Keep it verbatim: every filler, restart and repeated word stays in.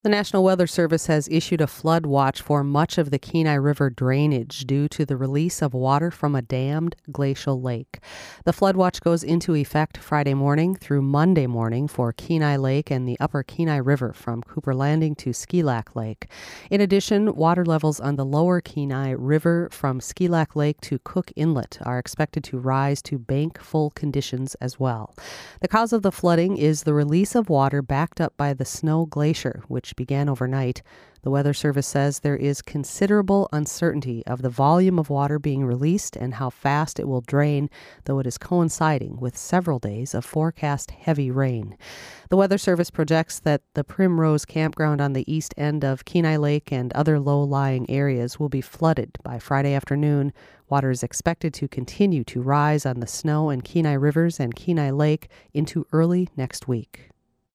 The National Weather Service has issued a flood watch for much of the Kenai River drainage due to the release of water from a dammed glacial lake. The flood watch goes into effect Friday morning through Monday morning for Kenai Lake and the upper Kenai River from Cooper Landing to Skilac Lake. In addition, water levels on the lower Kenai River from Skilac Lake to Cook Inlet are expected to rise to bank-full conditions as well. The cause of the flooding is the release of water backed up by the Snow Glacier, which began overnight. The Weather Service says there is considerable uncertainty of the volume of water being released and how fast it will drain, though it is coinciding with several days of forecast heavy rain. The Weather Service projects that the Primrose Campground on the east end of Kenai Lake and other low-lying areas will be flooded by Friday afternoon. Water is expected to continue to rise on the Snow and Kenai Rivers and Kenai Lake into early next week.